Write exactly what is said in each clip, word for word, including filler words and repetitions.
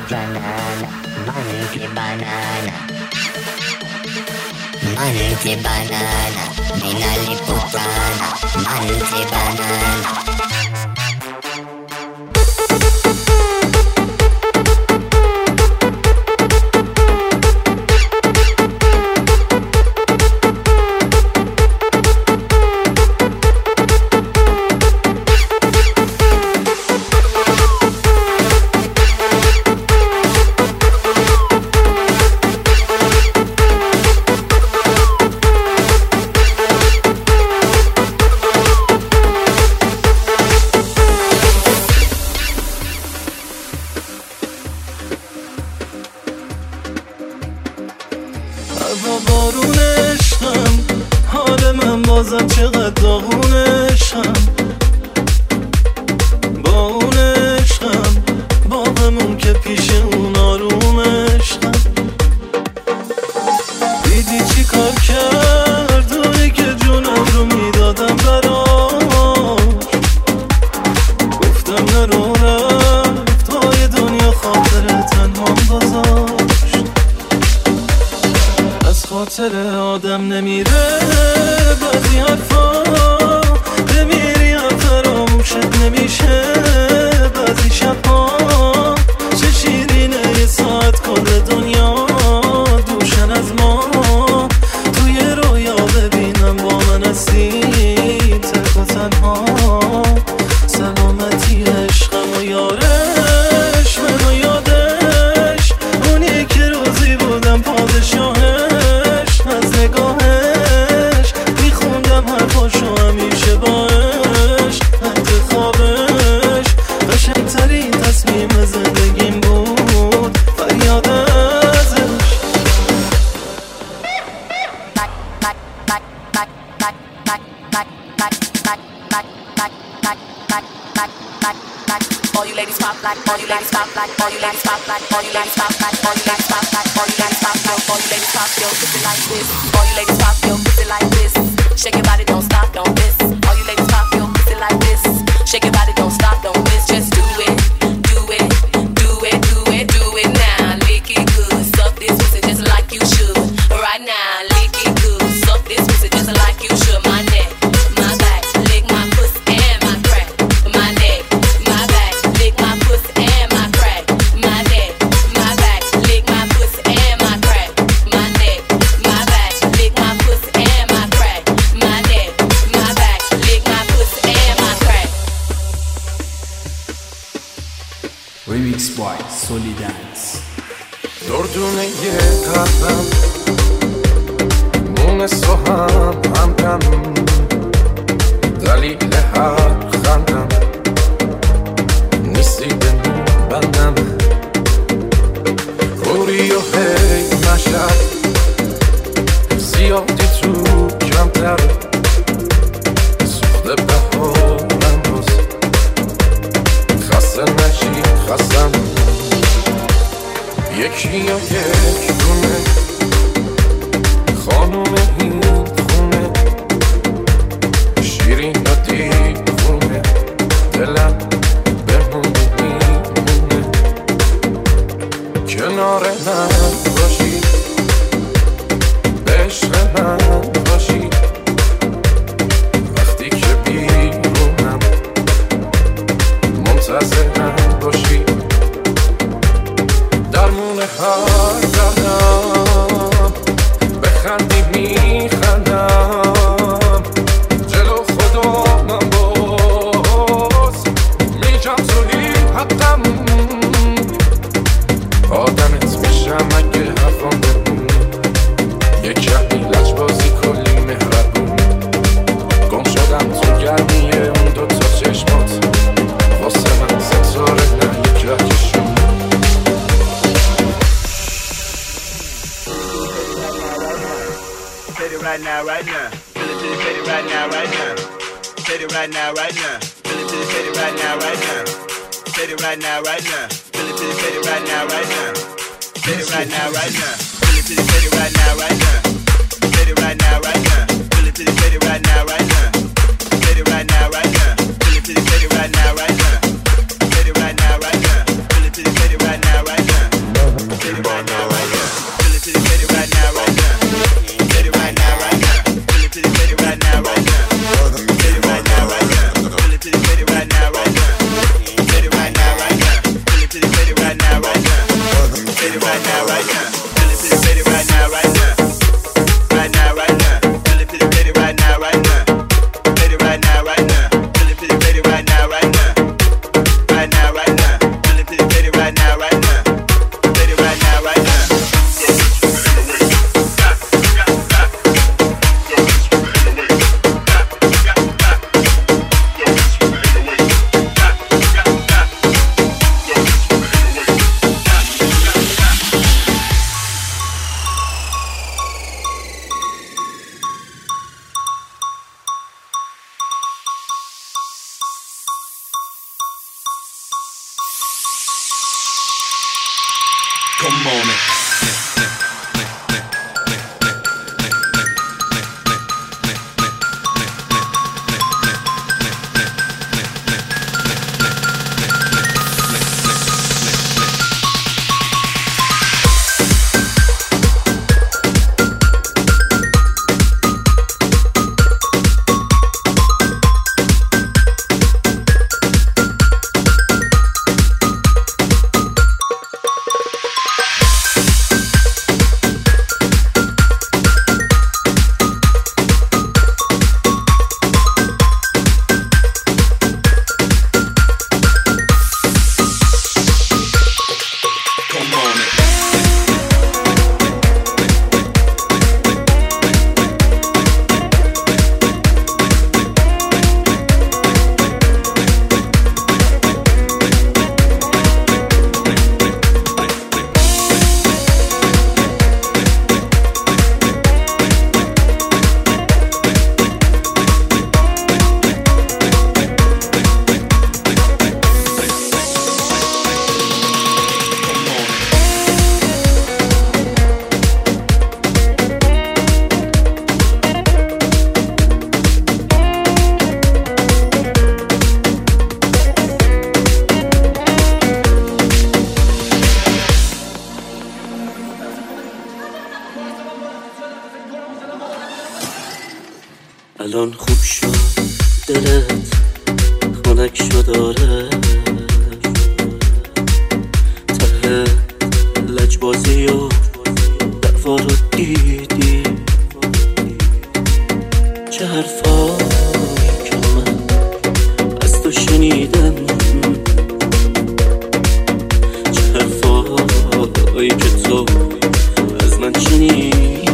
banana, money ke banana, money ke banana, minali putana, money ke banana. با بارون عشقم حال من بازم چقدر داغون عشقم، با اون عشقم باغمون که پیش اون آروم عشقم. دیدی چی کار کرد اونی که جونم رو میدادم براش، گفتم نرو رفت های دنیا خاطر تنهام گذاشت. خاطر آدم نمیره بعضی حرفا، بمیری هم فراموشت نمیشه بعضی شبها. چه شیرینه یه ساعت کل دنیا دوشن از ما، توی رویا ببینم با من هستی تک و تنها. سلامتی عشقم و یارش من و یادش، اونی که روزی بودم پادشاه نگاهش، میخوندم حرفاشو همیشه باش. انتخابش قشنگترین تصمیم زندگیم بود، فریاد ازش. All you ladies pop like, all you ladies pop like, all you ladies pop like, all you ladies pop like, all you ladies pop like, all you ladies pop like, all you ladies pop your pussy like this. All you ladies pop your pussy like this. Shake your body, don't stop, don't miss. All you ladies pop your pussy like this. Shake your body, don't stop, don't miss. Just do it, do it, do it, do it, do it now. Lick it good, suck this pussy just like you should. Right now, lick it good, suck this pussy just like you should. My neck, my back, lick my pussy and my crack. My neck, my back, lick my pussy and my crack. My neck, my back, lick my pussy and my crack. My neck, my back, lick my pussy and my crack. My neck, my back, lick my pussy and my crack. Remix by Solidance. دردونه یه قلبم مونس و هم همدم، دلیل هر خندم نیستی به بندم. روری و هی مشد زیادی تو کمتر، سوخته به حالم روز خسته نشی خستم. یکی یا یک دونه خانوم این خونه، شیرین یا دیوونه دلم بمونه میمونه. کنار من باشی به عشق من باشی، وقتی که بیرونم منتظرم باشی. درمون هر دردم بخندی میخندم، جلو خدا من باز میجم زونی حقم. آدمت میشم اگه حرفم بمون، یک کمی لجبازی کلی مهربون. گم شدم تو گرمی اون دوتا چشمات، واسه من ستاره نه یک رکشون. Right now, right now, feel it to the city right now, right now, city right now, right now, feel it to the city right now, right now, city right now, right now, feel it to the city right now, right now, city right now, right now, feel it to the city right now, right now, city right now, right now, feel it to the city right now, right now, city right now, right now, feel it to the city right now, right now, city right now, right now, feel it to the city right now, right now. Come on it. الان خوب شد دلت خنک شد آره ته لجبازی و دعوا رو دیدی چه حرفایی که من از تو شنیدم چه حرفایی که تو از من شنیدی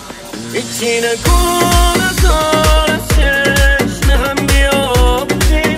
هیچی نکن از آن از چشم هم بیابی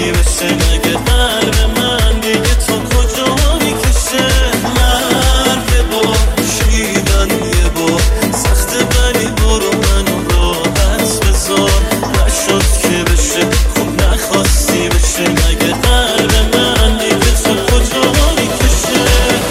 خاصی بشه مگه قلب من دیگه تو کجا میکشه مرگ با شیدن یه با سخت بلی برو منو راحت بذار نشد که بشه خب نخواستی بشه مگه قلب من دیگه تو کجا میکشه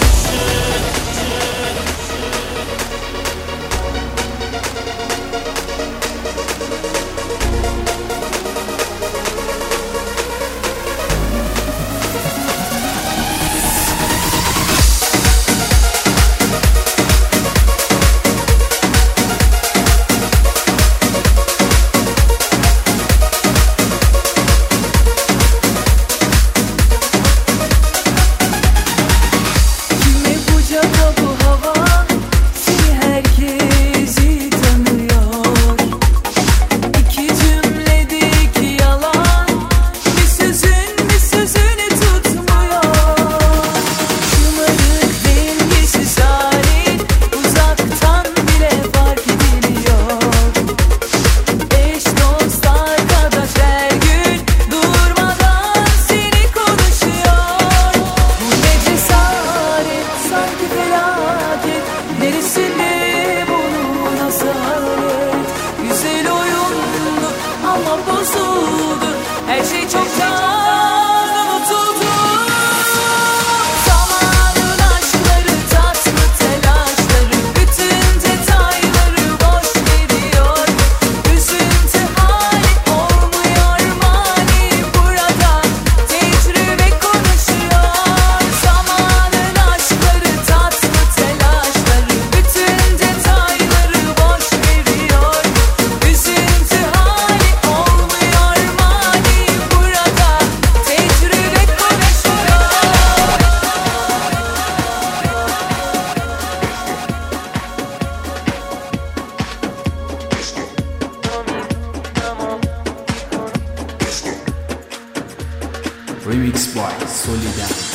Remix by Solidance.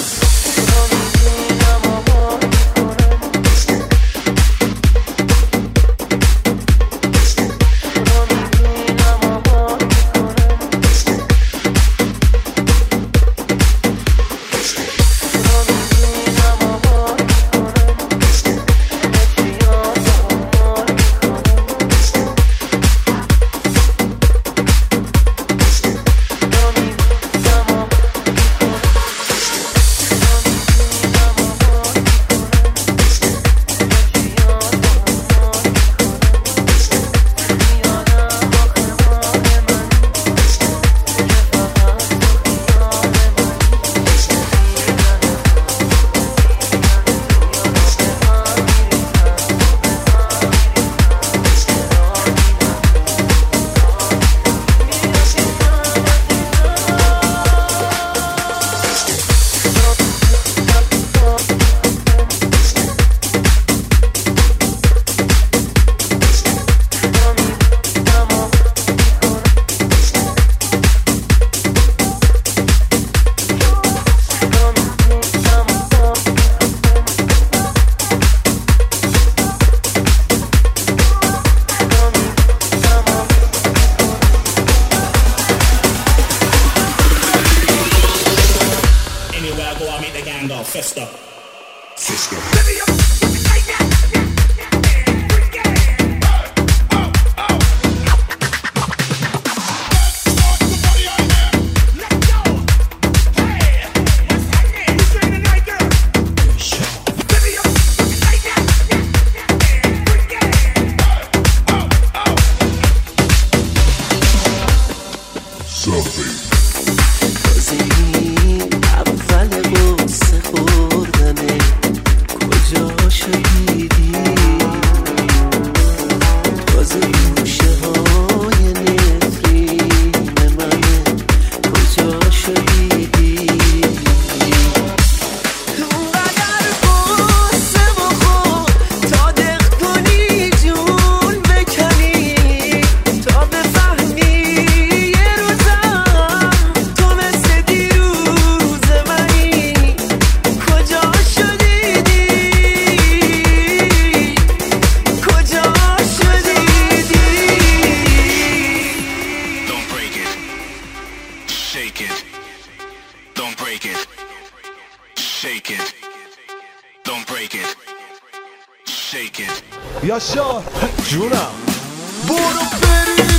Festa. Festa. don't break it. Shake it, don't break it. Shake it. یاشار جونم برو برید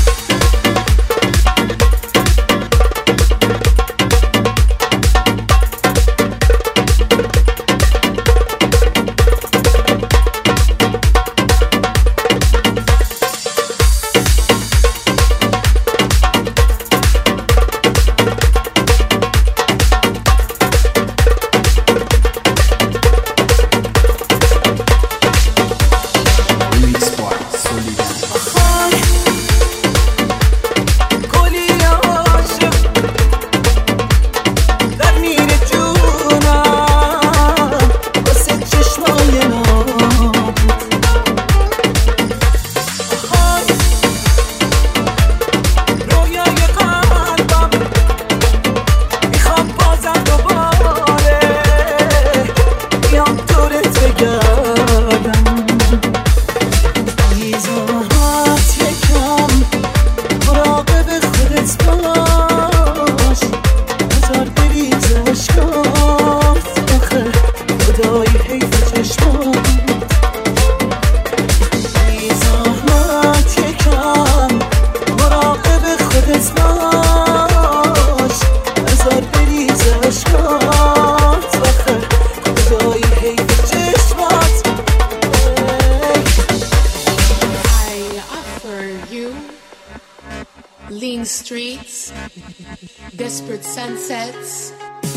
Lean streets, desperate sunsets,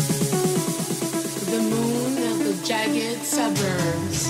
the moon of the jagged suburbs.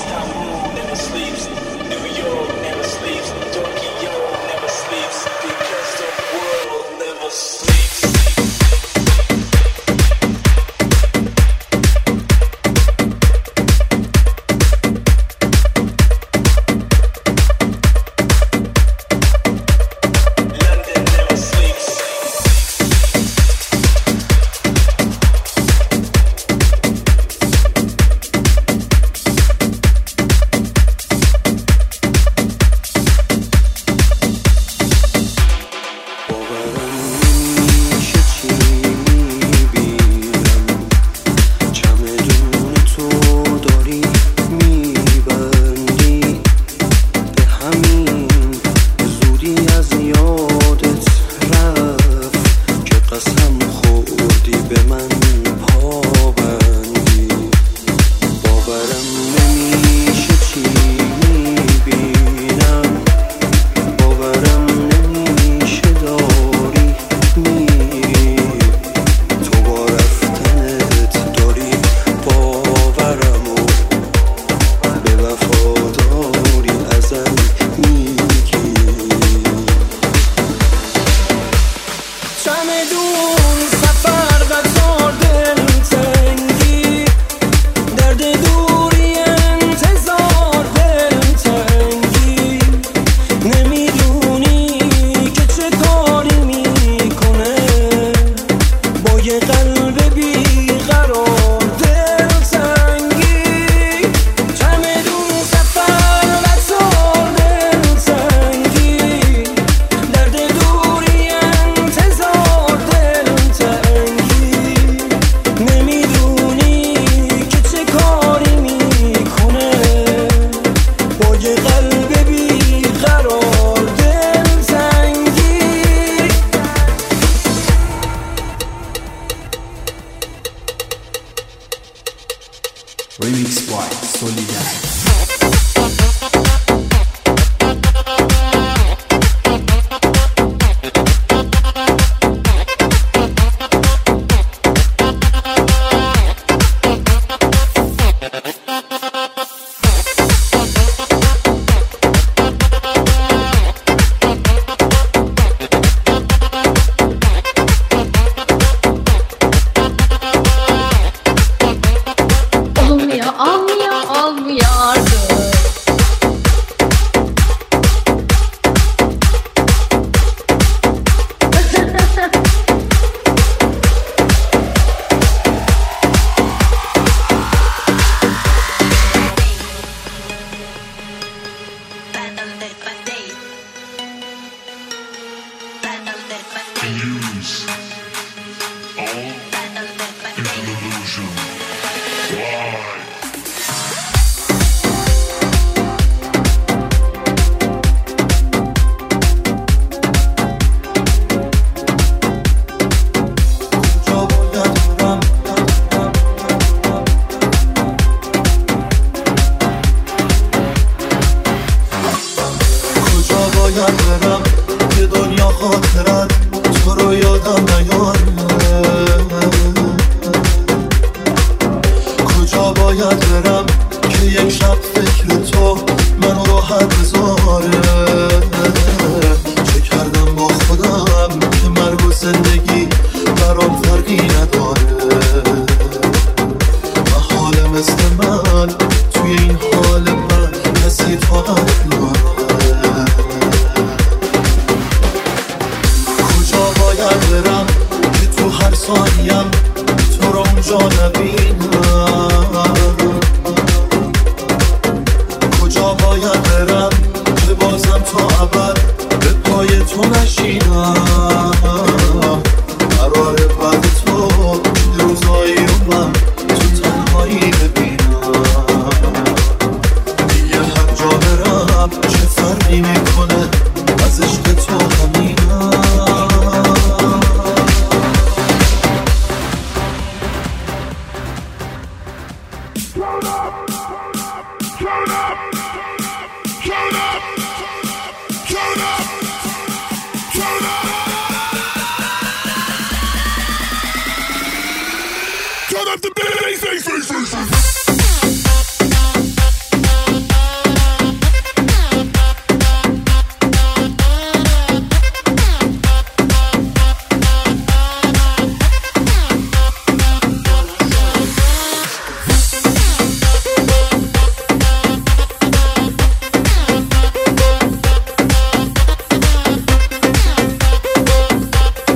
New York never sleeps, Tokyo never sleeps. Remix by Solidarity.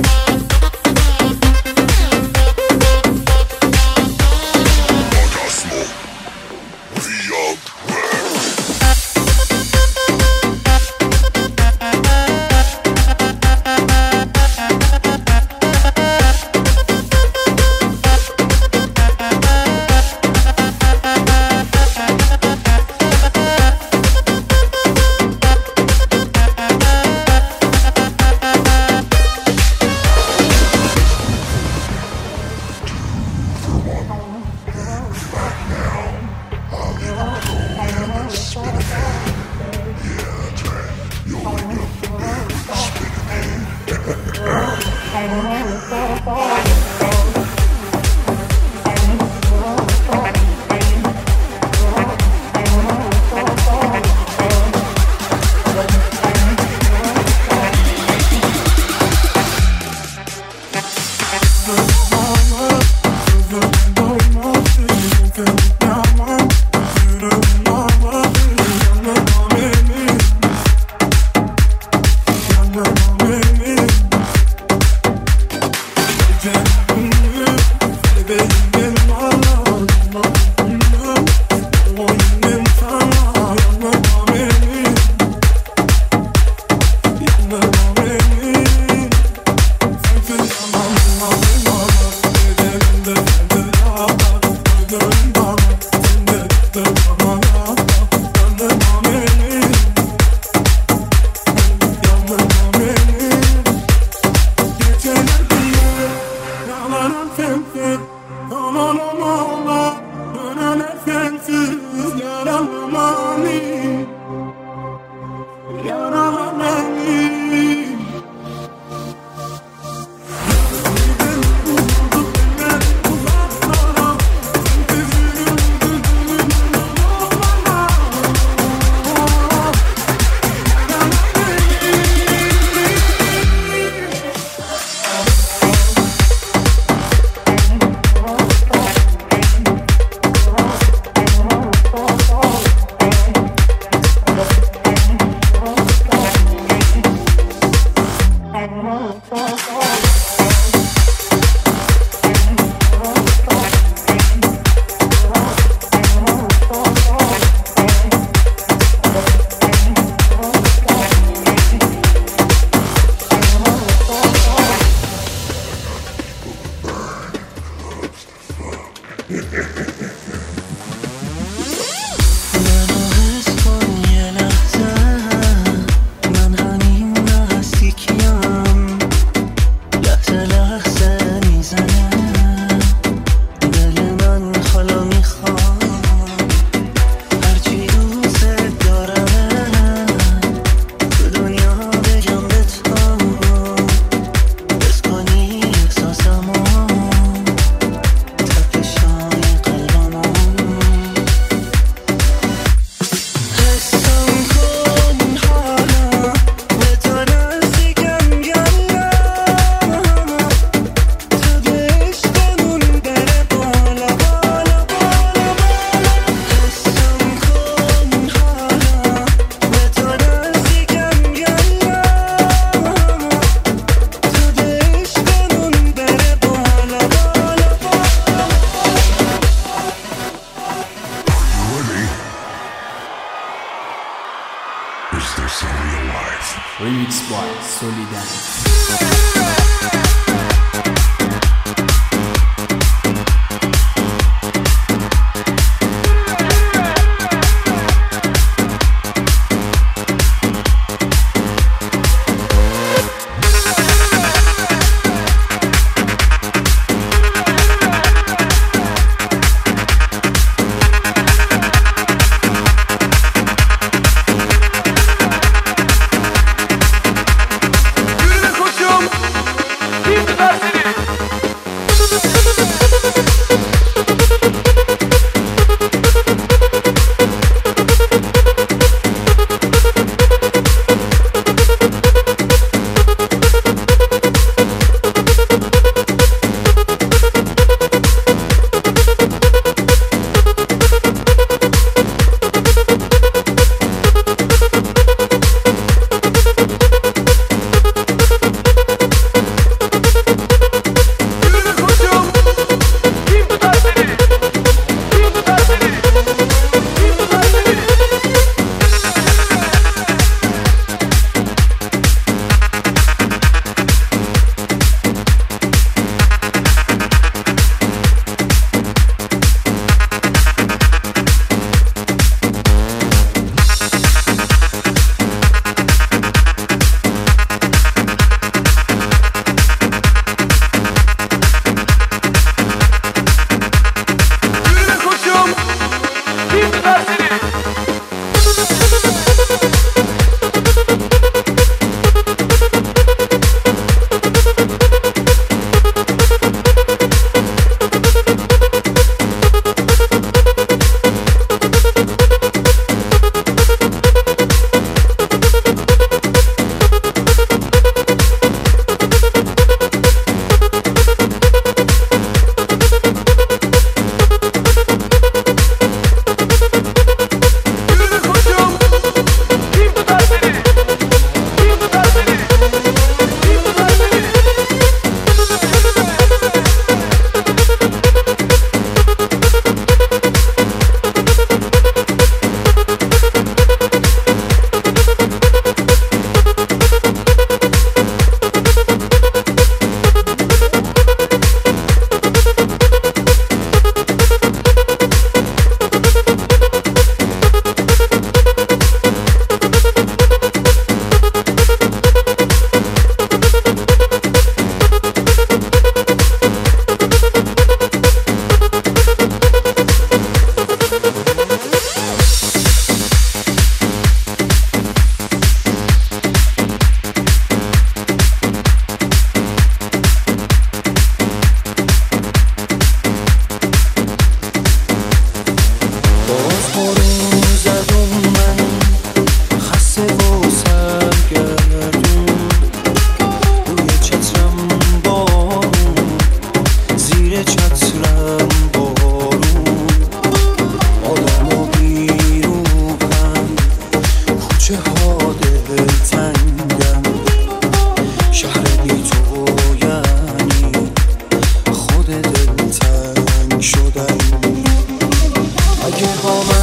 Smoke. Remix by Solidan. Yürü koçum. زیر چترم بارون آدم و بیروحم کوچه ها دلتنگم شهر بی تو یعنی خود دلتنگ شدم اگه با من